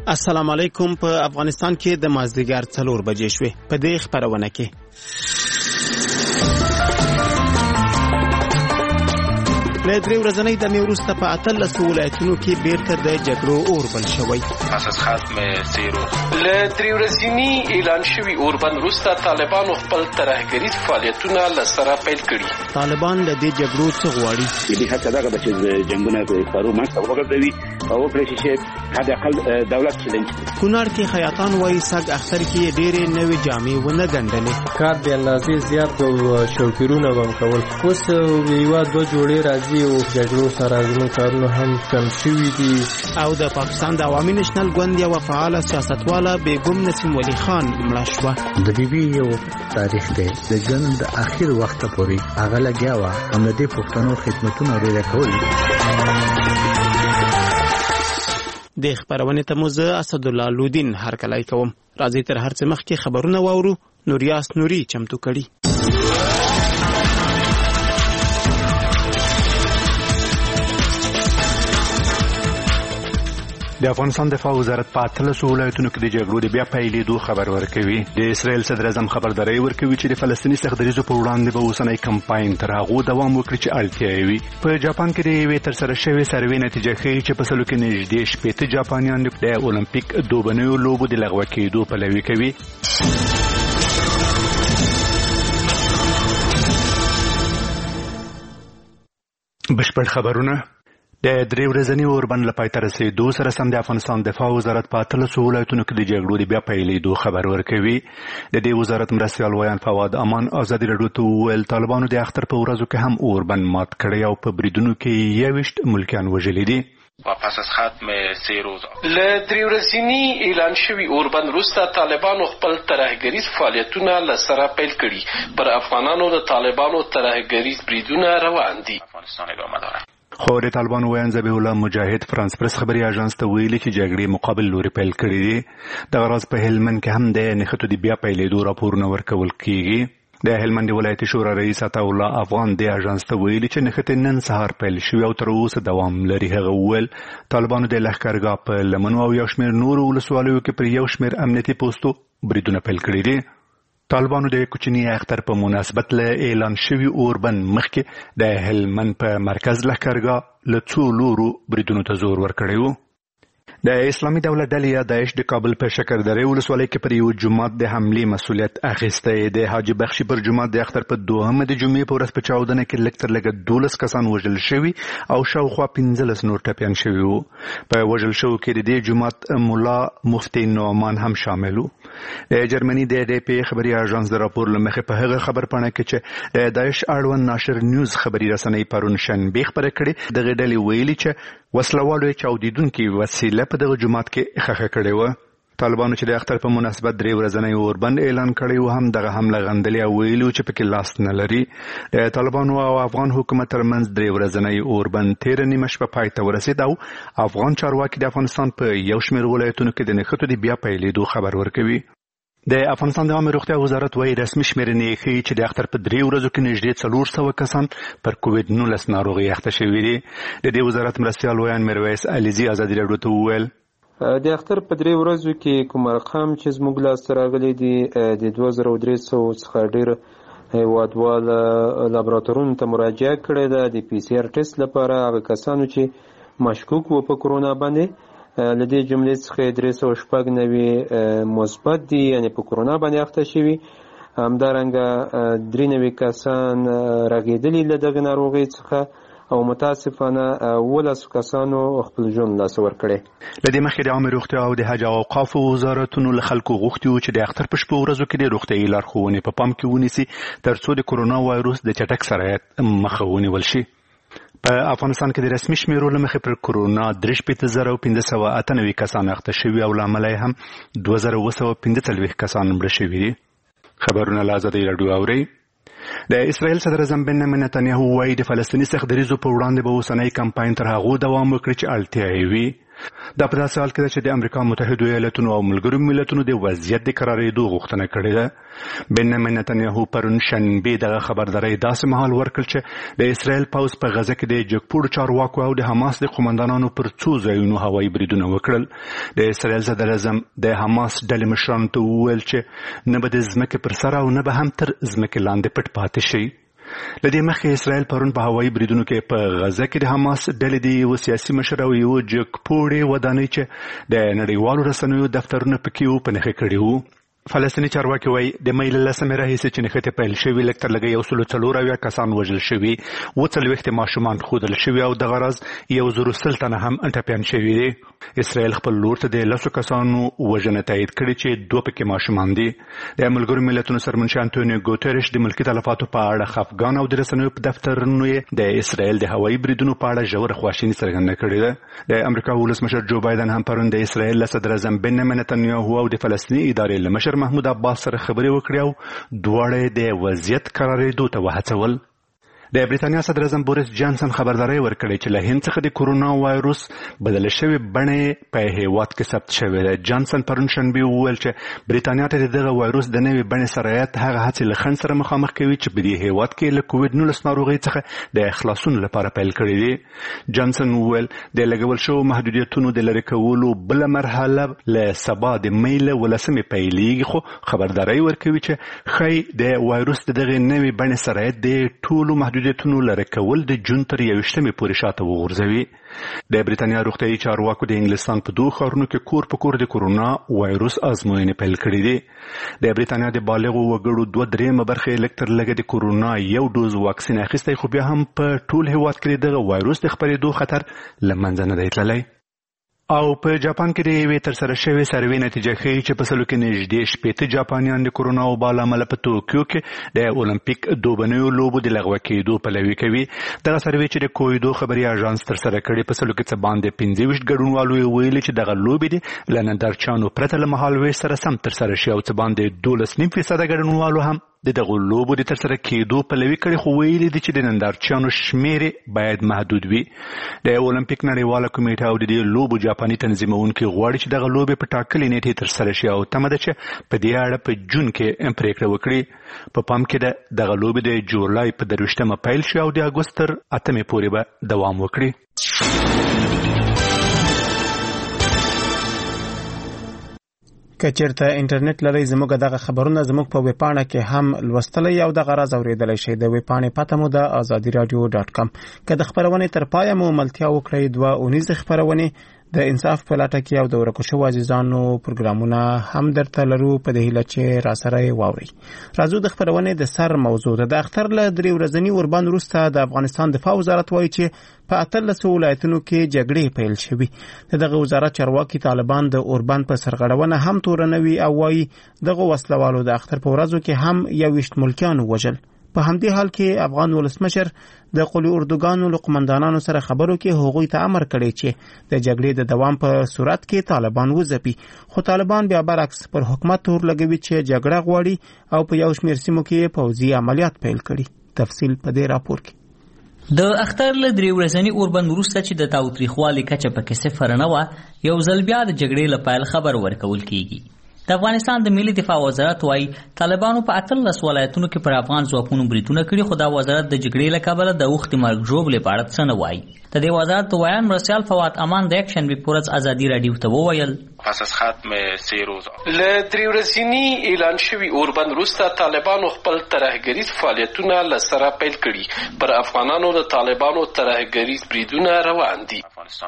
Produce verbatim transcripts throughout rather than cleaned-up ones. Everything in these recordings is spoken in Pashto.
السلام علیکم. په افغانستان کې د مازدیګر څلور بجې شوې. په دې خبرونه کې له درې ورځنۍ دمې وروسته په اتلسو ولایتونو کې بیرته د جګړو اور بل شوی. پس از ختم سه روز له درې ورځنی اعلان شوی اور بند وروسته طالبانو خپل ترهګریز فعالیتونه له سره پیل کړي. طالبان له دې جګړو څه غواړي؟ دې هڅه ده چې جنگونه په پرو ماسته وګرځوي او کله چې حد اقل دولت چلنج. کونړ کې خیاطان وایي سګ اختر کې ډېرې نوې جامې ونه ګنډلې. کار د اندازې زیات او شوکیرونه هم کول. اوس یو دوه جوړې راځي او جګړو سره زموږ کارونه هم کم شوي دي. او د پاکستان د عوامي نېشنل ګوند یوه فعاله سیاستواله بیګم نسیم ولی خان مړه شوه. د بي بي یو تاریخ دی د ژوند د اخر وخت پورې هغه لګیا وه هم د دې پښتنو خدمتونه ډېره کول. د خبرونې ته مو زه اسدالله لودین هرکلی کوم. راځئ تر هر څه مخکې خبرونه واورو. نوریاس نوري چمتو کړي. د افغانستان دفاع وزارت په اتلسو ولایتونو کې د جګړو د بیا پیلېدو خبر ورکوي. د اسرائیل صدر اعظم خبرداری ورکوي چې د فلسطیني سختدریځو په وړاندې به اوسنی کمپاین تر هغو دوام وکړي چې اړتیا یې وي. په جاپان کې د یوې ترسره شوې سروې نتیجه ښیي چې په سلو کې نږدې شپېته جاپانیان د اولمپیک دوبنیو لوبو د لغوه کېدو پلوي کوي. بشپړ خبرونه. د درې ورځني اوربند له پای ته رسېدو سره سم د افغانستان دفاع وزارت په اتلسو ولایتونو کې د جګړو د بیا پیلېدو خبر ورکوي. د دې وزارت مرستیال ویان فواد امان ازادي راډیو ته وویل طالبانو د اختر په ورځو کې هم اوربند مات کړی او په بریدونو کې یوویشت ملکیان وژلي دي. و پس از ختم سه روز له درې ورځنی اعلان شوی اور بند وروسته طالبانو خپل ترهګریز فعالیتونه له سره پیل کړي. پر افغانانو د طالبانو ترهګریز بریدونه روان دي. افغانستان ادامه داره. خو د طالبانو ویان ذبیح الله مجاهد فرانس پرس خبري اژانس ته ویلي چې جګړې مقابل لوري پیل کړي دي. دغه راز په هلمند کې هم د نښتو د بیا پیلېدو راپورونه ورکول کیږي. د هلمند ولایتي شورا رئیس عطاالله افغان د اژانس ته ویلي چې نښتې نن سهار پیل شوي او تر اوسه دوام لري. هغه وویل طالبانو د لښکرګاه په لمنو او یو شمېر نورو ولسوالیو کې پر یو شمېر امنیتي پوستو بریدونه پیل کړي دي. طالبانو د کوچني اختر په مناسبت له اعلان شوي اوربند مخکې د هلمند په مرکز لښکرګاه له څو لورو بریدونو ته زور ورکړی و. د اسلامي دولت ډلې یا داعش د کابل په شکردرې ولسوالۍ کې پر یو جومات د حملې مسؤلیت اخیستی. د حاجي بخشي پر جومات د اختر په دوهمه د جمعې په ورځ په چاودنه کې لږ تر لږه دولس کسان وژل شوي او شاوخوا پنځلس نور ټپیان شوي وو. په وژل شوو کې د دې جومات ملا مفتي نعمان هم شامل وو. د جرمني د ډي پی خبري اژانس د راپور له مخې په هغه خبر پاڼه کې چې د داعش اړوند ناشر نیوز خبري رسنۍ پرون شنبه خبره کړې. دغه ډلې ویلي چې وسلوالو چاودیدونکي وسیله په دغه جومات کې ښخه کړې وه. طالبانو چې د اختر په مناسبت درې ورځنی اوربند اعلان کړی و هم دغه حمله غندلې او ویلي چې پکې لاس نه لري. د طالبانو او افغان حکومت ترمنځ درې ورځنی اوربند تېره نیمه شپه پای ته ورسېد او افغان چارواکي د افغانستان په یو شمېر ولایتونو کې د نښتو د بیا پیلېدو خبر ورکوي. د افغانستان د عامه روغتیا وزارت وایي رسمي شمېرنې ښیي چې د اختر په درې ورځو کې نږدې څلور سوه کسان پر کووډ نولس ناروغۍ اخته شوي دي. د دې وزارت مرستیال ویان میرویس علیزي ازادي راډیو ته وویل د اختر په درې ورځو کې کوم ارقام چې زموږ لاسته راغلي دي د دوه زره درې سوه څخه ډېر هیوادواله لابراتورونو ته مراجعه کړې ده د پی سي آر ټیسټ لپاره. هغه کسانو چې مشکوک وو په کرونا باندې له دې جملې څخه درې سوه شپږ نوي مثبت دي یعنې په کرونا باندې اخته شوي. همدارنګه درې نوي کسان رغېدلي له دغه ناروغۍ څخه او متاسفانه اوولسو کسانو خپل ژوند لاسه ورکړی. له دې مخکې د عامه روغتیا او د حج او اوقافو وزارتونو له خلکو غوښتي وو چې د اختر په شپو ورځو کې د روغتیایي لارښوونې په پام کې ونیسي تر څو د کرونا وایروس د چټک سرایت مخه ونیول شي. په افغانستان کې د رسمي شمیرو له مخې پر کرونا درې شپېته زره او پنځه سوه اته نوي کسان اخته شوي او له امله یې هم دوه زره اوه سوه پنځه څلوېښت کسان مړه شوي دي. خبرونه له ازادۍ راډیو اورئ. د اسرائیل صدر اعظم بنیامین نتنیاهو وایي د فلسطیني سختدریځو په وړاندې به اوسنی کمپاین تر هغو دوام وکړي چې اړتیا یې وي. دا په داسې حال کې ده چې د امریکا متحده ایالاتونو او ملګرو ملتونو د وضعیت د قرارېدو غوښتنه کړې ده. بنیامین نتنیاهو پرون شنبه دغه خبرداری داسې مهال ورکړ چې د اسرائیل پوځ په غزه کې د جګپوړو چارواکو او د حماس د قومندانانو پر څو ځایونو هوایي بریدونه وکړل. د اسرائیل صدر اعظم د حماس ډلې مشرانو ته وویل چې نه به د ځمکې پر سر او نه به هم تر ځمکې لاندې پټ پاتې شي. لدې مخکې اسرائیل پرون په هوایي بریدونو کې په غزه کې د حماس ډلې د یو سیاسي مشر او یو جګپوړې ودانۍ چې د نړیوالو رسنیو دفترونه پکې وو په نښه کړي وو. فلسطیني چارواکي وایي د مې له لسمې راهیسې چې نښتې پیل شوي لږ تر لږه یو سلو څلور اویا کسان وژل شوي، اووه څلوېښت ماشومان ښودل شوي او دغه راز یو زرو سل تنه هم ټپیان شوي دي. اسرائیل خپل لور ته د لسو کسانو وژنه تایید کړې چې دوه پکې ماشومان دي. د ملګرو ملتونو سرمنشي انټونیو ګوتریش د ملکي تلفاتو په اړه خفګان او د رسنیو په دفترونو یې د اسرائیل د هوایي بریدونو په اړه ژوره خواشیني څرګنده کړې ده. د امریکا ولسمشر جو بایدن هم پرون د اسرائیل له صدر اعظم بنیامین نتنیاهو او د فلسطیني ادارې له مشر محمود عباس سره خبرې وکړې او دواړه د وضعیت قرارېدو ته وهڅول. د بریتانیا صدر اعظم بوریس جانسن خبرداری ورکړې چې له هند څخه د کورونا وایروس بدل شوی بڼې په هیواد کې ثبت شوې ده. جانسن پرون شنبه وویل چې بریتانیا ته دغه وایروس د نوې بڼې سرایت هغه هڅې له خنډ سره مخامخ کوي چې په دې هیواد کې له کووډ نولس ناروغۍ څخه د خلاصون لپاره پیل کړی دی. جانسن وویل د لګول شوو محدودیتونو د لرې کولو بله مرحله له سبا د مې له ولسمې پیلیږي، خو خبرداری ورکوي چې ښایي د وایروس د دغې نوې بڼې سرایت د ټولو محدودیتونو لرې کول د جون تر یوویشتمې پورې شاته وغورځوي. د بریتانیا روغتیايي چارواکو د انګلستان په دوه ښارونو کې کور په کور د کورونا وایروس ازموینې پیل کړې دي. د بریتانیا د بالغو وګړو دوه درېیمه برخه یې لږ تر لږه د کورونا یو ډوز واکسین اخیستی، خو بیا هم په ټول هیواد کې دغه وایروس د خپرېدو خطر له منځه نه دی تللی. او په جاپان کې د یوې ترسره شوې سروې نتیجه ښیي چې په سلو کې نږدې شپېته جاپانیان د کورونا وبا له امله په توکیو کې د اولمپیک دوبنیو لوبو د لغوه کېدو پلوي کوي. دغه سروې چې د کویدو خبري اژانس ترسره کړې په سلو کې څه باندې پنځه ویشت ګډونوالو یې ویلي چې دغه لوبې دي له نندارچیانو پرته له مهالویش سره سم ترسره شي او څه باندې دولس نیم فیصده ګډونوالو هم د دغه لوبو د ترسره کېدو پلوي کړي، خو ویلي دي چې د نندارچیانو شمېر باید محدود وي. د اولمپیک نړیواله کمیټه او د دې لوبو جاپاني تنظیمونکي غواړي چې دغه لوبې په ټاکلې نیټې ترسره شي او تمه ده چې په دې اړه په جون کې پرېکړه وکړي. په پام کې ده دغه لوبې د جولای په درویشتمه پیل شي او د اګوست تر اتمې پورې به دوام وکړي. که چېرته انټرنیټ لرئ زموږ دغه خبرونه زموږ په ویبپاڼه کې هم لوستلی او دغه راز اورېدلی شئ. د ویبپاڼې پته مو د ازادي راډیو ډاټ کام. که د خپرونې تر پایه مو ملتیا وکړئ دوه اونیزې خپرونې د انصاف په لټه کې او د ورکو شوو عزیزانو پروګرامونه هم درته لرو په دې هیله چې راسره یې واورئ. راځو د خپرونې د سر موضوع ته. د اختر له درې ورځني اوربند وروسته د افغانستان دفاع وزارت وایي چې په اتلسو ولایتونو کې جګړې پیل شوي. د دغه وزارت چارواکي طالبان د اوربند په سرغړونه هم تورنوي او وایي دغه وسلوالو د اختر په ورځو کې هم یوویشت ملکیان ووژل. په همدې حال کې افغان ولسمشر د قولي اردوګانو له قمندانانو سره خبرو کې هغوی ته امر کړی چې د جګړې د دوام په صورت کې طالبان وځپي، خو طالبان بیا برعکس پر حکومت تور لګوي چې جګړه غواړي او په یو شمېر سیمو کې پوځي عملیات پیل کړي. تفصیل په دې راپور کې. د اختر له درې ورځني اوربند وروسته چې د تاوتریخوالي کچه پکې صفر نه وه، یو ځل بیا د جګړې له پیل خبر ورکول کیږي. د افغانستان د ملي دفاع وزارت وايي طالبانو په اتلس ولایتونو کې پر افغان ځواکونو بریدونه کړي، خو دا وزارت د جګړې له کبله د اوښتې مرګ ژوبلې په اړه څه نه وایي. د دې وزارت وایان مرسیال فواد امان د یک شنبې په ورځ ازادي راډیو ته وویل پس از ختم سه روز له درې ورځني اعلان شوي اوربند وروسته طالبانو خپل ترهګریز فعالیتونه له سره پیل کړي. پر افغانانو د طالبانو ترهګریز بریدونه روان دي.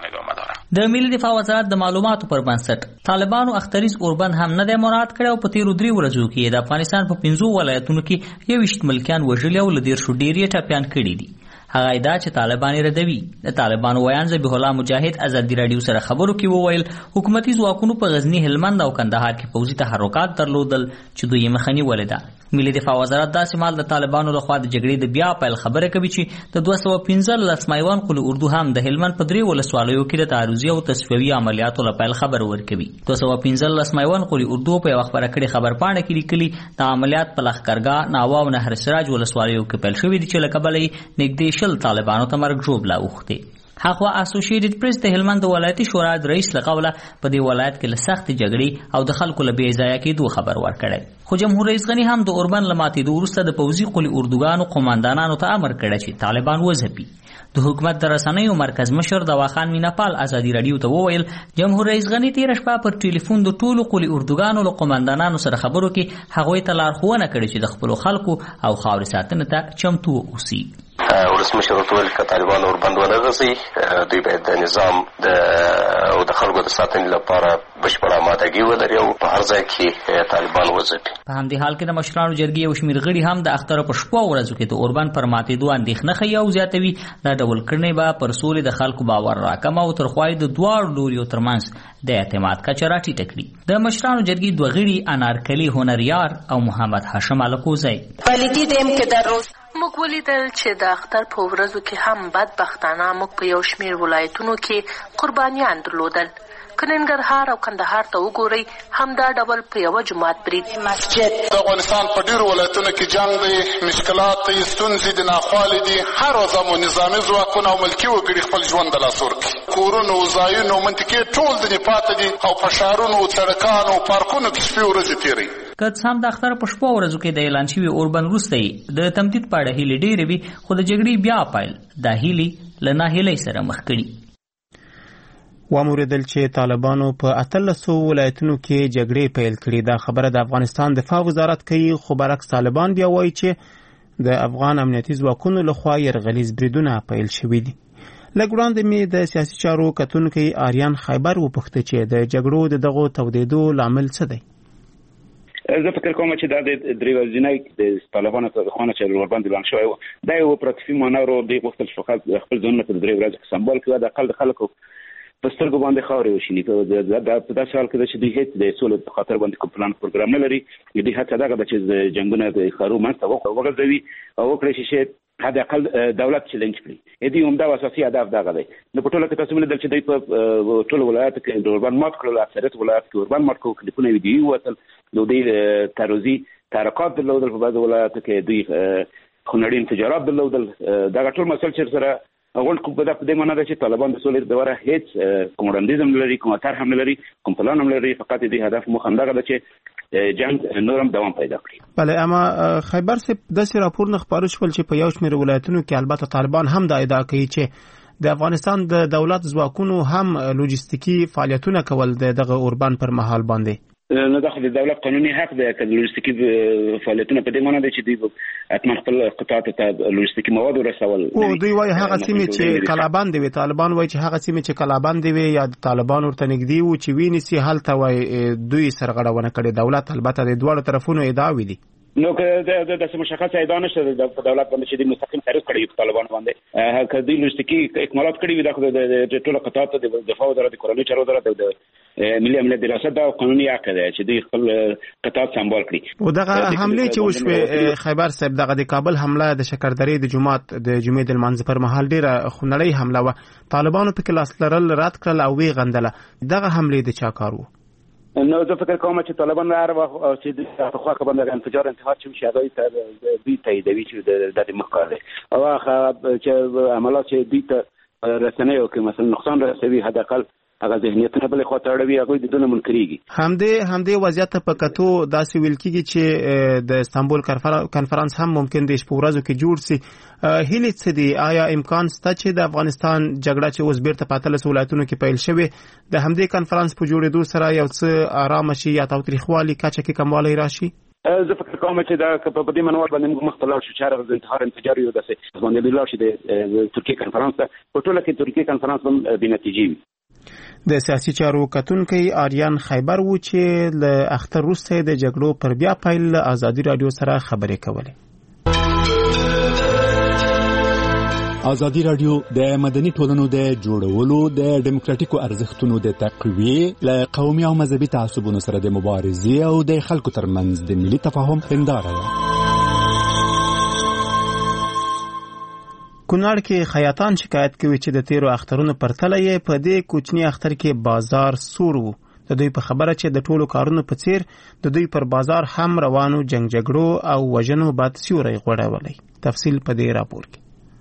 د ملي دفاع وزارت د معلوماتو پر بنسټ طالبانو اختریز اوربند هم نه دی مراد کړی او په تیرو درې ورځو کې د افغانستان په پنځو ولایتونو کې یوویشت ملکیان وژلي او له دېرشو ډېر یې ټپیان کړي دي. هغه ادعا چې طالبان یې ردوي. د طالبانو ویان ذبیح الله مجاهد ازادي راډیو سره خبرو کې وویل حکومتي ځواکونو په غزنی، هلمند او کندهار کې پوځي تحرکات درلودل چې دوی یې مخه نیولې ده. ملي دفاع وزارت داسې مهال د طالبانو لخوا د جګړې د بیا پیل خبره کوي چې د دوه سوه پنځلس مایوان قلي اردو هم د هلمند په درې ولسوالیو کې د تعرضي او تصفیوي عملیاتو له پیل خبر ورکوي. دوه سوه پنځلس مایوان قلي اردو په یوه خبره کړې خبرپاڼه کې لیکلي د عملیات په لښکرګاه، ناوه او نهر سراج ولسوالیو کې پیل شوي دي چې له کبله یې نږدې شل طالبانو ته مرګ ژوبله اوښتې. هغه اسوسییټډ پریس د هلمند ولایتي شورا د رئیس لقوله په دې ولایت کې له سخت جګړې او د خلکو له بې ځایه کېدو خبر ورکړی، خو جمهور رئیس غنی هم د اوربند له ماتېدو وروسته د پوځي قلي اردوګانو قوماندانانو ته امر کړی چې طالبان وځپي. د حکومت د رسنیو مرکز مشر دواخان میناپال ازادي رادیو ته وویل جمهور رئیس غنی تیر شپه پر ټلیفون د ټولو قلي اردوګانو له قوماندانانو سره خبرو کې هغوی ته لارښوونه کړې چې د خپلو خلکو او خاورې ساتنې ته چمتو اوسي. ولسمشر ورته ویل که طالبان اوربند ونه غځوي دوی باید د نظام او د خلکو د ساتنې لپاره بشپړه آمادګي ولري او په هر ځای کې طالبان وځپي. په همدې حال کې د مشرانو جرګې یو شمېر غړي هم د اختر په شپو ورځو کې د اوربند پر ماتېدو اندېښنه ښیي او زیاتوي دا ډول کړنې به پر سولې د خلکو باور راکمه او تر خوا د دواړو لوریو ترمنځ د اعتماد کچه راټیټه کړي. د مشرانو جرګې دوه غړي انارکلي هنریار او محمد هاشم الکوزی موږ ولیدل چې د اختر په ورځو کې هم بدبختانه موږ په یو شمېر ولایتونو کې قربانیان درلودل. که ننګرهار او کندهار ته وګورئ همدا ډول په یوه جومات برید مسجد. د افغانستان په ډېرو ولایتونو کې جنګ دی، مشکلات دی، ستونزې دي، ناخوالې دي. هر ورځ مو نظامي ځواکونه او ملکي وګړي خپل ژوند د لاسه ورکړي. کورونو، ځایونو، منطقې ټول ځینې پاتې دي او په ښارونو، سړکانو، پارکونو کې شپې ورځې تېروي. که څه هم د اختر په شپو ورځو کې د اعلان شوي اوربند وروسته د تمدید په اړه هیلې ډېرې وي، خو د جګړې بیا پیل دا هیلې له ناهیلۍ سره مخ کړي. واموریدل چې طالبانو په اتلسو ولایتونو کې جګړې پیل کړي. دا خبره د افغانستان دفاع وزارت کوي، خو برعکس طالبان بیا وایي چې د افغان امنیتي ځواکونو لخوا یرغلیز بریدونه پیل شوي دي. لږ وړاندې مې د سیاسي چارو کتونکی آریان خیبر وپوښته چې د جګړو د دغو تودېدو لامل څه دی. زه فکر کوم چې دا د درې ورځې د طالبانو په خونه چې اوربند اعلان شوی و دا یو اپراتیفي مانور و. دوی غوښتل چې فقط خپل ځانونه په درې ورځې سمبال کړي، د اقل د خلکو په سترګو باندې خاورې وشیني. دا په داسې حال کې ده چې دوی هېڅ د سولې په خاطر باندې کوم پلان پروګرام نه لري. دوی هڅه دغه ده چې جنګونه د ښارو منځته وغځوي او وکړي چې حد اقل دولت چیلنج کړي. دوی همدا اساسي هدف دغه دی. نو په ټوله کې تاسو ولیدل چې دوی په ټولو ولایاتو کې د اوربند مات کړل، اکثریت ولایات کې اوربند مات کړل، کلیپونه ویډیو ووتل. نو دوی تاروزي تحرکات درلودل، په بعضو ولایاتو کې دوی خونړي تجارت درلودل. دغه ټول مسایل چې سره اول کوم په دې معنی ده چې طالبان د سولې دوره هیڅ کوم وړاندیز هم لري، کوم اثر هم لري، کوم پلان هم لري. فقط دې هدف مو همدغه ده چې جنگ نورم دوام پیدا کړي. بله، اما خیبر صاحب داسې راپورونه خپاره شول چې په یو شمېر ولایتونو کې البته طالبان هم دا ادعا کوي چې د افغانستان د دولت ځواکونو هم لوجستیکي فعالیتونه کول د دغه اوربند پر مهال باندې. نو داخل د دولت قانوني حق دی چې لوجستیکي فعالیتونه په دې معنی دی چې دوی حتما خپل قطاعات ته لوجستیکي مواد ورسول. او دوی وايي هغه سیمې چې کلابند وي، طالبان وايي چې هغه سیمې چې کلابند وي یا طالبان ورته نږدې وو چې ویني هلته وايي دوی سرغړونه کړې. دولت البته د دوه طرفونو ادعاوې دي. نو که د د مشخص ادعا نشته د دولت باندې چې د مستقیم تعرض کړی په طالبان باندې که دوی لوجستیکي اکمالات کړي وي د ټولو قطاعات د دفاع وزارت، د کورنۍ چارو وزارت، د ملي امنیت ریاست دا قانوني حق دی چې دوی خپل قطاعات سمبال کړي. او دغه حمله چې وشوه خیبر صاحب، دغه د کابل حمله د شکردرې د جمعات د جمعې د لمانځه پر مهال ډیره خونړۍ حمله و. طالبانو په کې لاس لرل رد کړل او وی غندله. دغه حمله د چا کار و؟ نو زه فکر کوم چې طالبان هر وخت چې د خوا کې باندې انفجار انتحار چې شي دوی ته دوی تاییدوي چې د دې مخکاره او هغه چې عملات چې دوی ته رسنیو کې مثلا نقصان رسوي حد اقل هغه ذهنیتونه بل خو ته اړوي هغه د دونه منکريږي. همدې همدې وضعیت په کتو داسې ویل کیږي چې د استانبول کانفرنس هم ممکن د شپږ ورځو کې جوړ سي. هیله څه دی؟ آیا امکان شته چې د افغانستان جګړه چې اوس بیرته په اتلس ولایتونو کې پیل شوه د همدې کانفرنس په جوړېدو سره یو څه آرام شي یا تاوتریخوالي کچه کې کموالی راشي؟ زه فکر کوم چې دا په دې منوال باندې موږ مختلف شو چې هغه د انتحار انفجار یو داسې باندې بلل شي د ترکیه کانفرنس په ټوله کې ترکیه کانفرنس هم د نتیجې وي. د سیاسي چارو کتونکي آریان خیبر و چې له اختر وروسته د جګړو پر بیا پیل ازادي رادیو سره خبرې کولې. ازادي رادیو د مدني ټولنو د جوړولو، د ډیموکراتیکو ارزښتونو د تقویه، له قومي او مذهبي تعصبونو سره د مبارزې او د خلکو ترمنځ د ملي تفاهم هنداره ده. کونړ کې خیاطان شکایت کوي چې د تیرو اخترونو پرتله یې په دې کوچني اختر کې بازار سور وو. د دوی په خبره چې د ټولو کارونو په څیر د دوی پر بازار هم روانو جنگ جګړو او وژنو بد سیوری غوړولی. تفصیل په دې راپور کې.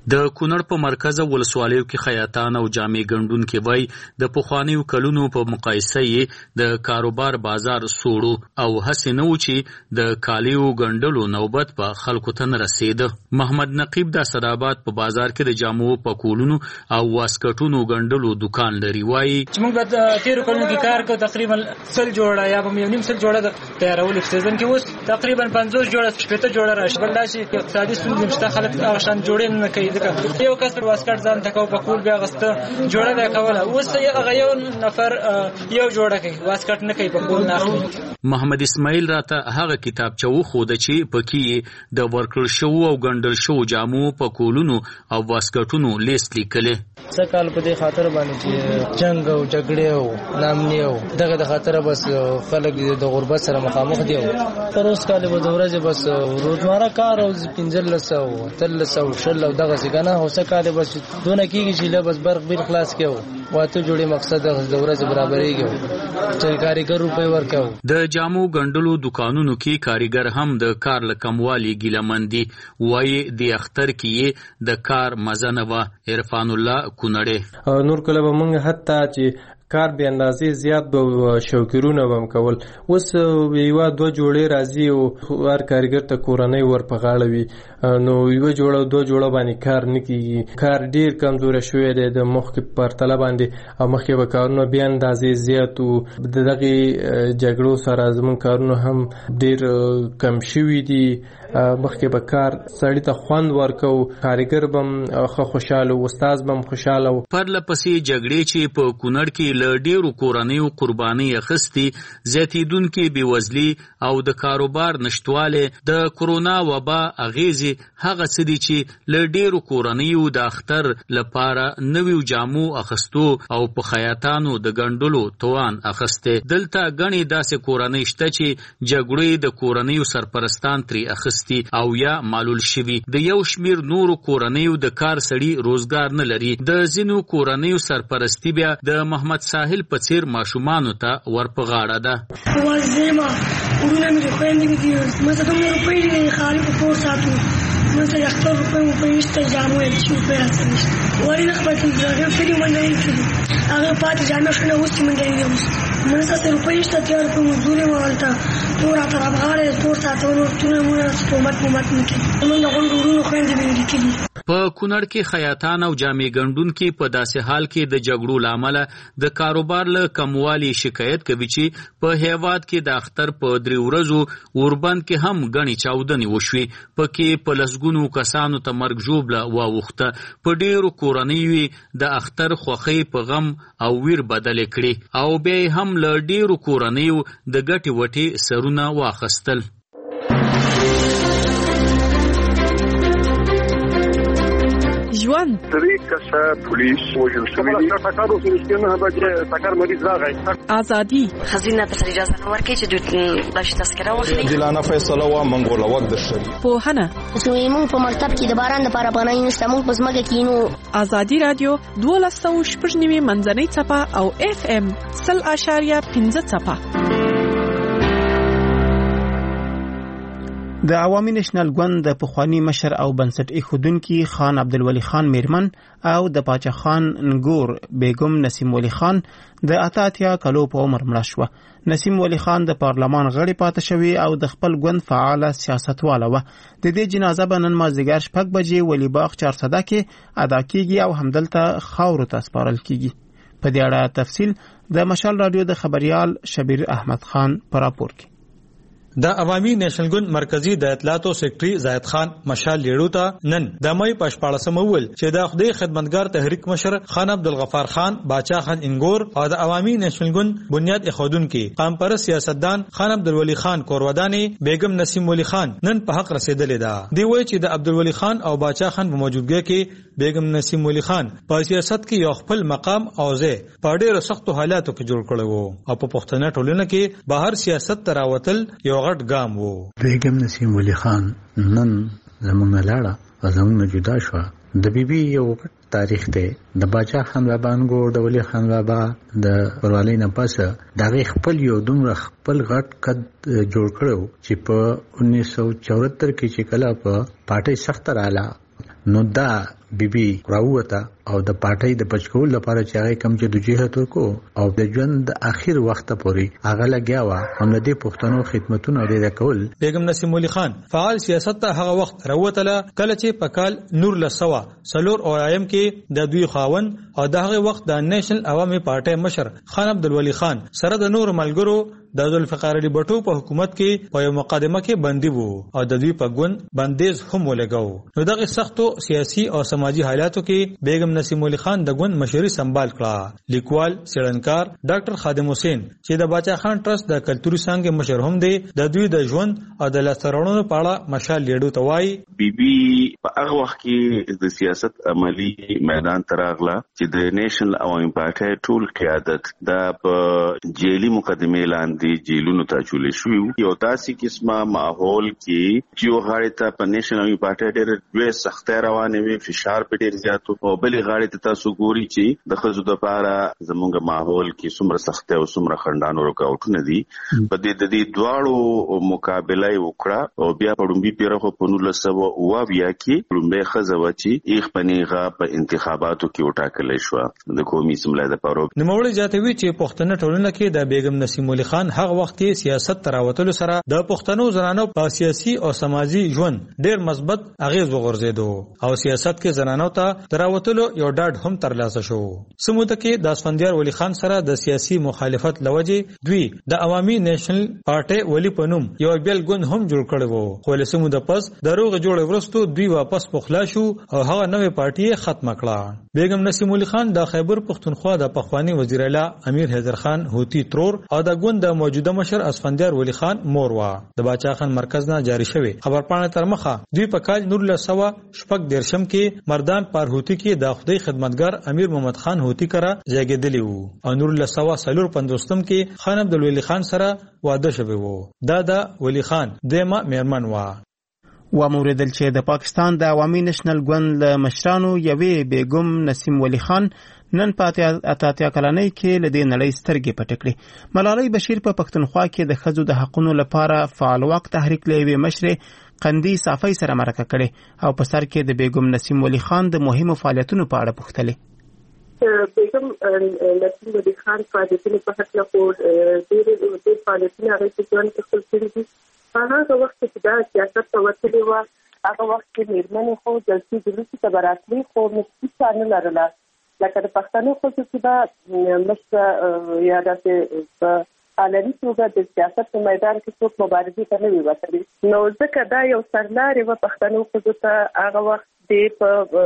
د کونړ په مرکز ولسوالیو کې خیاطان او جامې ګنډونکي وای د پخوانیو کلونو په مقایسه یې د کاروبار بازار سوړو او هڅې نه و چې د کالیو ګنډلو نوبت په خلکو ته نه رسیده. محمد نقیب د اسداباد په بازار کې د جامو په کولونو او واسکټونو ګنډلو دکان لري. وای چې موږ په تیر کلونو کې کار کوو تقریبا سل جوړه یا په نیم سل جوړه د تیارول سیزن کې اوس تقریبا پنځوس جوړه شپږ جوړه راشي. بل دا چې اقتصادي ستونزې مشته خلک هغه شان جوړې نه کوي. ځکه یو کس پر واسکټ ځان تکاو په کول بیا غسته جوړه به کوله. اوس هغه یو نفر یو جوړه کوي واسکټ نه کوي په کول نه اخلي. محمد اسماعیل راته هغه کتابچه وښوده چې پکې د ورکړل شو او ګنډل شو جامو په کولونو او واسکټونو لیست لیکلې. څه کال په دې خاطر باندې چې جنگ او جګړې او نامني او دغه د خاطر بس خلک د غربت سره مخامخ دي. تر اوس کال په دورځ بس روزمره کار او پنځل سو تل سو شل او دغه څنګه هوسه کال بس دونه کیږي چې له بس برق بیر خلاص کېو واته جوړي مقصد د دورځ برابرېږي چې کاریګر روپې ورکاو. د جامو ګنډلو دکانونو کې کاریګر هم د کار لکموالي ګیلمندي وایي د اختر کې د کار مزه نه و. عرفان الله کونړ نور کله به موږ حتی چې کار به اندازې زیات به شوکرونه بم کول. اوس یو دو جوړې راځي او هر کارګر ته کورنۍ ور په غاړه وي نو یو جوړه دو جوړه باندې کار نه کیږي. کار ډیر کمزور شوی دی د مخکې پر تله باندې او مخکې به کارونه بیا اندازې زیات او دغه جګړو سره زمون کارونه هم ډیر کم شوي دي. مخکې به کار سړی ته خوند ورکو کارګر بم خو خوشاله او استاد بم خوشاله. پر لپسې جګړې چې په کونړ کې ل ډیرو کورنیو قرباني اخستي زیاتیدونکو بیوزلي او د کاروبار نشټواله د کرونا وبا اغیزي هغه څه دي چې ل ډیرو کورنیو د اختر لپاره نویو جامو اخستو او په خیاطانو د ګنډلو توان اخسته. دلته غني داسې کورنۍ شته چې جګړې د کورنیو سرپرستان تری اخستي او یا معلول شوي. د یو شمیر نورو کورنیو د کار سړي روزګار نه لري. د زینو کورنیو سرپرستی بیا د محمد ساحل په څیر ماشومانو ته ورپغاړه ده. وازما ورونه مې خويندې مې دي مزه کوم روپۍ دي خالي په پور ساتو مزه یختر روپۍ مو په ایسته جامو یې چې په راځي وری نه خپل ځای فری منډي کړي هغه پات جامو شنه وستي منډي دي مزه ته روپۍ ایسته تیار په مزدوري مالته پور اتر افغانه پور ساتو نو ټول موږ سپومت مومت نکړي موږ غوړو ورونو خويندې مې دي. په کونړ کې خیاطان او جامې ګنډونکي په داسې حال کې د جګړو لامل د کاروبار له کموالي شکایت کوي چې په هیواد کې د اختر په درې ورځو اوربند کې هم غني چاودنې وشوي. پکې په لسګونو کسانو ته مرګ ژوبله واوښته. په ډیرو کورنیو د اختر خوښۍ په غم او ویر بدل کړي او بیا هم له ډیرو کورنیو د ګټې وټې سرونه واخستل. ژوند درې کسه پولیس وژل شوي دي. ټکر وسو نه بچي ټکر مریض راغی. ازادي خزینه ته اجازه نه ورکړي چې دوی د تذکره واخلي. دلانه فیصله وا منګوله وخت د شری په هنه زموږ په مکتب کې د باران لپاره پناه نشته. موږ په ځمکه کې نو ازادي رادیو دولس سوه شپږ نوي منځنۍ څپه او اف ام سل اشاریه پنځه څپه. د عوامي نېشنل ګوند د پخوانی مشر او بنسټ ایښودونکي خان عبدالولي خان میرمن او د پاچا خان نګور بیگم نسیم ولی خان د اته اتیا کلو په عمر مړه شوه. نسیم ولی خان د پارلمان غړي پاتې شوی او د خپل ګوند فعاله سیاستواله وه. د دې جنازه به نن مازدیګر شپږ بجې ولی باغ چارسده کې ادا کیږي او همدلته خاورو ته سپارل کیږي. په دې اړه تفصیل د مشال رادیو د خبريال شبیر احمد خان پر راپور کې. د عوامي نېشنل ګوند مرکزی د اطلاعاتو سیکریټري زاهد خان مشال لیړو ته نن د مې پښپاړسم ول چې د خدای خدمتګار تحریک مشر خان عبدالغفار خان باچا خان انګور او د عوامي نېشنل ګوند بنیاد اخودونکو قام پر سیاستدان خان عبدالولي خان کورودانی بیگم نسیم ولی خان نن په حق رسیدلې ده. دی وایي چې د عبدالولي خان او باچا خان په موجودګۍ کې بیگم نسیم ولی خان په سیاست کې یو خپل مقام او ځای په ډېر سختو حالاتو کې جوړ کړی وو او په پښتنه ټولنه کې بهر سیاست تراوتل یو غټ ګام وو. بیگم نسیم ولی خان نن زمونږ لاړه زمونږ جدا شو. د بیبي یو تاریخ دی. د باچا خان بابا انګور د ولی خان بابا د وروالی نه پس دغه خپل یو دومره خپل غټ قد جوړ کړو چې په انیس سو چوهتر کې چې کله په پارټي سخت رااله نو دا بیبي راوته او د پټۍ د پچکول لپاره چې هغه کم چې د جهت کو او د ژوند اخر وخت پورې هغه لګیاوه هم د پښتنو خدمتونه لري کول. بیگم نسیم ولی خان فعال سیاست ته هغه وخت راوته کله چې پکال نور لسوا سلور او ایم کې د دوی خاون او دغه وخت د نېشنل عوامي پارټي مشر خان عبدالولي خان سره د نور ملګرو د ذوالفقار علي بټو په حکومت کې په یو مقدمه کې بندي وو او د دوی په ګوند بندیز هم ولګاو. نو دغه سختو سیاسي او سماجی حالاتو کې بیگم نسیم ولی خان د ګوند مشري سمبال کړه. لیکوال سړنکار ډاکټر خادم حسین چې د باچا خان ټرست د کلتوري څنګه مشر هم دی د دوی د ژوند او د لاسرونو په اړه مشال لیډو توای. بیبي په هغه وخت کې د سیاست عملی میدان تراغله چې د نېشنل عوامي پارټي ټول قیادت د په جیلی مقدمه لاندې جیلونو ته چولې شو. یو تاسې قسمه ماحول کې چې غاړې ته په نېشنل عوامي پارټي ډېر دوه سخت روانه وي فشار په ډېر زیاتو او بلې غاړې ته تاسو ګوري چې د خزو د پاره زمونږ ماحول کې څومره سخت او څومره خندانو رکاوټونه دي. په دې د دې دواړو مقابله وکړه او بیا په ډومبي پیرخه په نولس سوه اوه بیا کې ډومبي خزه وچی ایخ پنیغه په انتخاباتو کې وټاکل شو د قومي سملای د پاره. نوموړي جاتوي چې پښتنه ټولنه کې د بیگم نسیم ولی خان هغه وخت کې سیاست تراوتلو سره د پښتنو زنانو په سیاسي او سماجی ژوند ډېر مثبت اغیز وغورځیدو او سیاست کې زنانو ته تراوتلو یو ډاډ هم ترلاسه شو. سموده کې د اسفندیار ولی خان سره د سیاسي مخالفت لوجې دوی د عوامي نېشنل پارټي ولی پنوم یو بیل ګوند هم جوړ کړی وو. خو له سموده پس دروغ جوړ ورستو دوی واپس پخلا شو او هغه نوې پارټي ختم کړه. بیگم نسیم ولی خان د خیبر پښتونخوا د پخوانی وزیر اعلی امیر حیدر خان هوتی ترور او د ګوند د موجوده مشر اسفندیار ولی خان مور وا. د باچا خان مرکز نه جاری شوی خبرپاڼه تر مخه دوی په کال نور له سوا شپږ دیرشم کې مردان پر هوتی کې د خدای خدمتګار امیر محمد خان هوتی کرا ځایګدلی وو او نور له سوا سلور پنځوستم کې خان عبدالولي خان سره واده شوی وو. دا د ولی خان دیمه میرمن وا. و موردل چې د پاکستان د عوامي نېشنل ګوند له مشرانو یوې بیگم نسیم ولی خان نن په اتاتیا کلنۍ کې له دې نړۍ سترګې پټې کړې. ملالۍ بشیر په پښتونخوا کې د ښځو د حقونو لپاره فعال واک تحریک له یوې مشرې قندي صافۍ سره مرکه کړې او په سر کې د بیگم نسیم ولی خان د مهمو فعالیتونو په اړه پوښتلې. بیگم نسیم ولی خان فعالیتونو په هکله خو ډېرې ډېر فعالیتونه هغې په ژوند کې خپل کړي دي. په هغه وخت کې دا سیاست ته وتلې وه هغه وخت کې مېرمنې خو جلسې جلوسې ته به راتلې خو مشکل چا نه لرله لکه د پښتنو ښځو چې به مشره یا داسې په علني توګه د سیاست په میدان کې څوک مبارزې ته نه وي وتلي. نو ځکه دا یو سرلارې وه پښتنو ښځو ته هغه وخت دې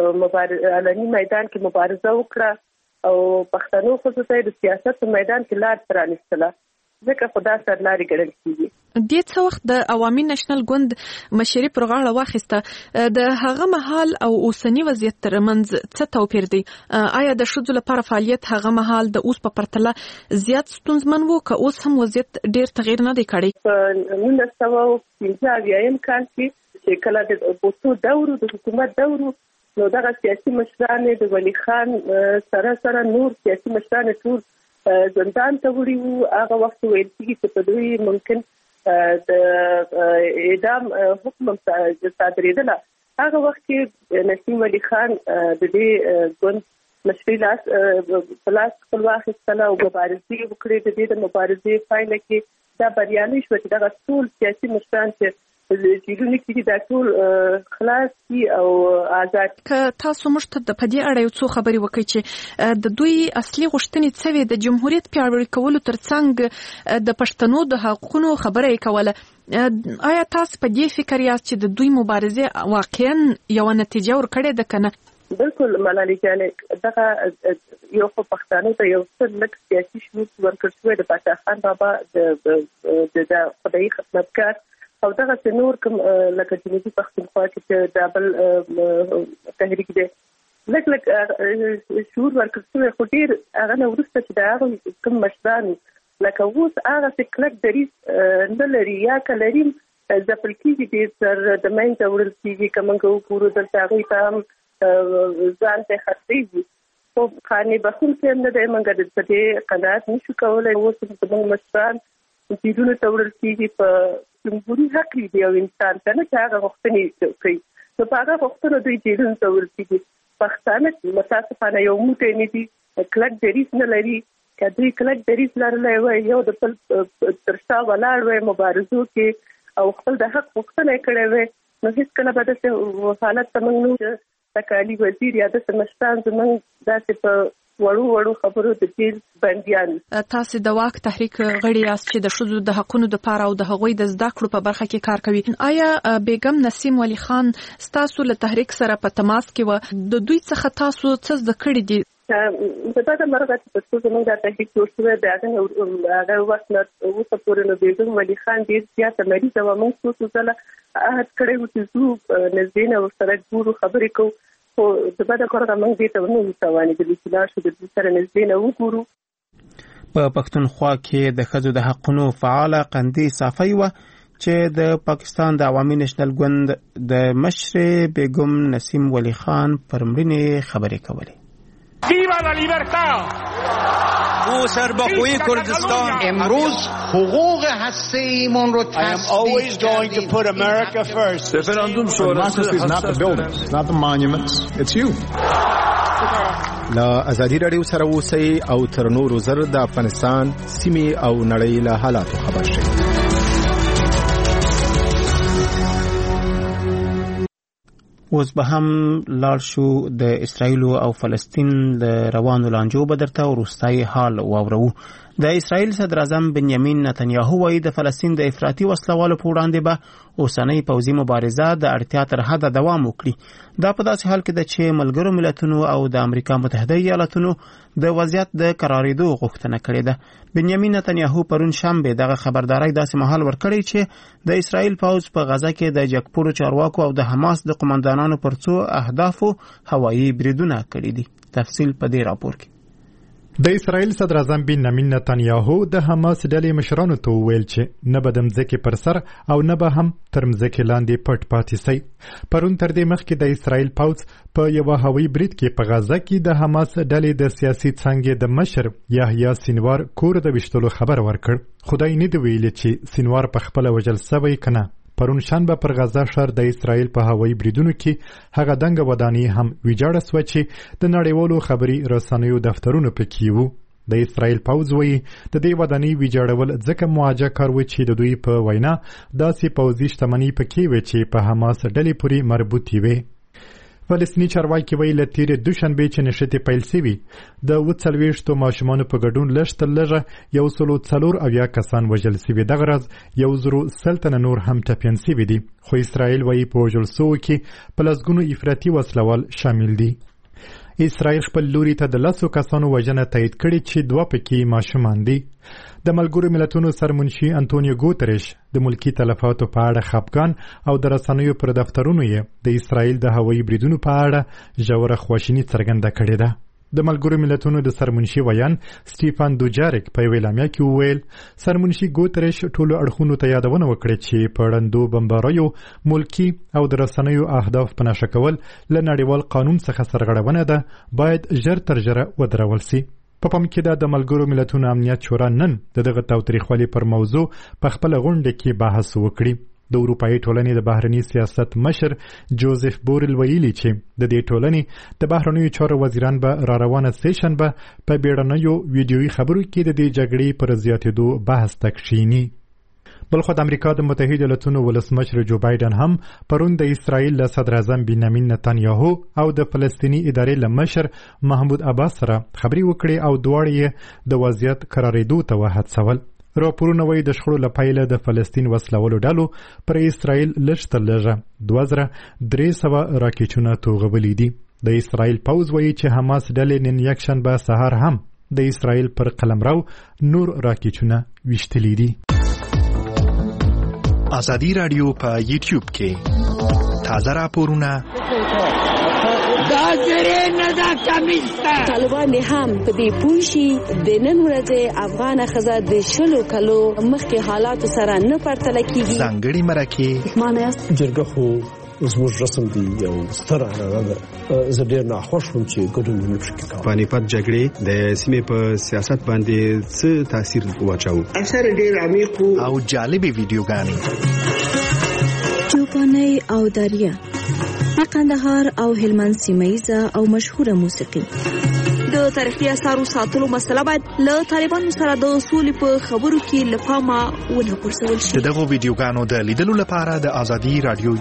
په علني میدان کې مبارزه وکړه او پښتنو ښځو ته د سیاست په میدان کې لار پرانیستله ځکه خو دا سرلارې ګڼل کېږي. دې څه وخت د عوامي نېشنل ګوند مشري پر غاړه واخیسته د هغه مهال او اوسنی وضعیت ترمنځ څه توپیر دی؟ آیا د ښځو لپاره فعالیت هغه مهال د اوس په پرتله زیات ستونزمن و که اوس هم وضعیت ډېر تغیر نه دی کړی؟ په نولس سوه پنځه اویایم کال کې چې کله د بوټو دور د حکومت دور نو دغه سیاسي مشرانې د ولی خان سره سره نور سیاسي مشرانې ټول زندان ته وړي وو. هغه وخت ویل کېږي چې په دوی ممکن د اعدام حکم صادرېدله. هغه وخت کې نسیم ولی خان د دې ګوند مشري لاس په لاس خپل واخیستله او مبارزې وکړې. د دې د مبارزې پایله کې دا بریالۍ شوه چې دغه ټول سیاسي مشران چې جیلونو کې دا ټول خلاص دي او آزاد. که تاسو موږ ته په دې اړه یو څو خبرې وکړئ چې د دوی اصلي غوښتنې څه وې؟ د جمهوریت پیاوړي کولو ترڅنګ د پښتنو د حقوقو خبره یې کوله. آیا تاسو په دې فکر یاست چې د دوی مبارزه واقعا یو نتیجه ورکړې ده که نه؟ بالکل ملالۍ جانې دغه یو خو پښتانو ته یو څه لږ سیاسي شعور ورکړل شوی د باچا خان بابا د خدایي خدمتګار او دغه چې نور کوم لکه جنوبي پښتونخوا کې چې دا بل تحریک دی لږ لږ شعور ورکړل شوی خو ډېر هغه نه وروسته چې د هغه کوم مشرانو لکه اوس هغسې کلک دریځ نه لري یا که لري ځپل کېږي ډېر سر د منځه وړل کېږي که موږ وګورو دلته هغوی ته هم ځان ته خرڅېږي خو قانع بخښونکی هم نه دی. موږ په دې قناعت نشو کولی. اوس زموږ مشران جیلونو ته وړل کېږي په جمهوري حق دی یو انسان ته نه چې هغه غوښتنې کوي. نو په هغه وختونو دوی جیلونو ته ورسېږي. پښتانه متاسفانه یو موټی نه دي، کلک دریځ نه لري. که دوی کلک دریځ لرلی وای، یو د بل تر شا ولاړ وای مبارزو کې او خپل د حق غوښتنه یې کړې وای، نو هېڅکله به داسې حالت ته موږ نه تکالي وزیر یا داسې مشران زموږ داسې په وړو وړو خبرو د جیل بندیان. تاسو د واک تحریک غړي یاست چې د ښځو د حقونو لپاره او د هغوی د زده کړو په برخه کې کار کوي. آیا بیگم نسیم ولی خان ستاسو له تحریک سره په تماس کې و؟ د دوی څخه تاسو څه زده کړي دي؟ په دا مرغه چې په څو زموږ د تحریک جوړ شوی دی هغه هغه وخت نه اوسه پورې نو بیگم ولی خان ډېر زیاته مریضه وه. موږ څو ځله عهد کړی و چې ځو نږدې نه ورسره ګورو خبرې کوو، خو د بده کار موږ دې ته ونه وتوانېدلو چې لاړ شو د دوی سره نږدې نه وګورو. په پښتونخوا کې د ښځو د حقونو فعاله قندي صافی وه چې د پاکستان د عوامي نېشنل ګوند د مشرې بیگم نسیم ولی خان پر مړینې خبرې کولې. ویوا لا لیبرتا! او سربخوی کردستان امروز حقوق هسته‌ایمون رو تثبیت کردیم. رفراندوم شورای is not the buildings, not the monuments, it's you. لا ازادي رادیو سره اوسئ او تر نورو زر د افغانستان سیمې او نړۍ له حالاتو خبر شئ. اوس به هم لاړ شو د اسرایل او فلسطین د روانو لانجو به درته وروستی حال واورو. د اسرایل صدر اعظم بنیامین نتنیاهو وایي د فلسطین د افراطي وسلوالو په وړاندې به اوسنۍ پوځي مبارزه د اړتیا تر حده دوام وکړي. دا په داسې حال کې ده چې ملګرو ملتونو او د امریکا متحده ایالاتونو د وضعیت د قرارېدو غوښتنه کړې ده. بنیامین نتنیاهو پرون شنبه دغه خبرداري داسې مهال ورکړی چې د اسرایل پوځ په غزه کې د جګپورو چارواکو او د حماس د قومندانانو پر څو اهدافو هوایي بریدونه کړي دي. تفصیل په دې راپور کې. د اسرایل صدر اعظم بنیامین نتنیاهو د حماس ډلې مشرانو ته وویل چې نه به د مځکې پر سر او نه به هم تر مځکې لاندې پټ پاتې سي. پرون تر دې مخکې د اسرایل پوځ په یوه هوایي برید کې په غزه کې د حماس ډلې د سیاسي څانګې د مشر یحیی سینوار کور د ویشتلو خبر ورکړ. خدای نه دی ویلي چې سینوار په خپله وژل سوی که نه. پرون شنبه پر غزه ښار د اسرایل په هوایي بریدونو کې هغه دنګه ودانۍ هم ویجاړه سوه چې د نړیوالو خبري رسنیو دفترونه پکې وو. د اسرایل پوځ وایي د دې ودانۍ ویجاړول ځکه معاجه کار و چې د دوی په وینا داسې پوځي شتمنۍ پکې وې چې په حماس ډلې پورې مربوطې وې. فلسطیني چارواکي وایي له تېرې دوشنبې چې نښتې پیل سوي د اووه څلوېښتو ماشومانو په ګډون لږ تر لږه یو سلو څلور اویا کسان وژل سوي. دغه ورځ یو زرو سل تنه نور هم ټپیان سوي دي، خو اسرایل وایي په وژل سوو کې په لسګونو افراطي وسلوال شامل دي. اسرائیل خپل لوري ته د لسو کسانو وژنه تایید کړې چې دوه پکې ماشومان دي. د ملګرو ملتونو سرمنشي انټونیو ګوتریش د ملکی تلفاتو په اړه خفګان او د رسنیو پر دفترونو یې د اسرائیل د هوایي بریدونو په اړه ژوره خواشیني څرګنده کړې ده. د ملګرو ملتونو د سرمنشي ویان سټیفان دوجاریک په یوه اعلامیه کې وویل سرمنشي ګوتریش ټولو اړخونو ته یادونه وکړه چې په ړندو بمباریو ملکی او د رسنیو اهداف په نښه کول له نړیوال قانون څخه سرغړونه ده، باید ژر تر ژره ودرول سي. په پام کې ده د ملګرو ملتونو امنیت شورا نن د دغه تاوتریخوالي پر موضوع په خپله غونډه کې بحث وکړي. د اروپایي ټولنې د بهرني سیاست مشر جوزف بورل ویلي چې د دې ټولنې د بهرنیو چارو وزیران به را روانه سه شنبه په بیړنیو ویډیويي خبرو کې د دې جګړې پر زیاتېدو بحث ته کښیني. بلخو د امریکا د متحده ایالاتونو ولسمشر جو بایدن هم پرون د اسرائیل له صدر اعظم بنیامین نتنیاهو او د فلسطینی ادارې له مشر محمود عباس سره خبرې وکړې او دواړه یې د وضعیت قرارېدو ته وهڅول. راپورونه وایي د شخړو له پیله د فلسطین وسلوالو ډلو پر اسرائیل لږ تر لږه دوه زره درې سوه راکېټونه توغولي دي. د اسرائیل پوځ وایي چې حماس ډلې نن یکشنبه سهار هم د اسرائیل پر قلمرو نور راکېټونه ویشتلي دي. ازادي رادیو په یوټیوب کې تازه راپورونه طالبان هم په دې پوه شي د نن ورځې افغان ښځه د شلو کلو مخکې حالاتو سره نه پرتله کیږي. ځانګړي مرکې مانه جرګه خو زموږ رسم دی یو ستر عنعنه ده. زه ډېر ناخوښ وم چې ګډون مې نه پکې کاوه. پانیپت جګړې د سیمې په سیاست باندې څه تاثیر واچاوه؟ اثر ډېر عمیق او جالبې ویډیوګانې چوپانۍ او دریا د قندهار او هلمند سیمه او مشهوره موسیقي. د تاریخي اثارو ساتلو مسله باید له طالبانو سره د سولې په خبرو کې له پامه ونه غورځول شي. دغه ویډیوګانو د لیدلو لپاره د ازادي رادیو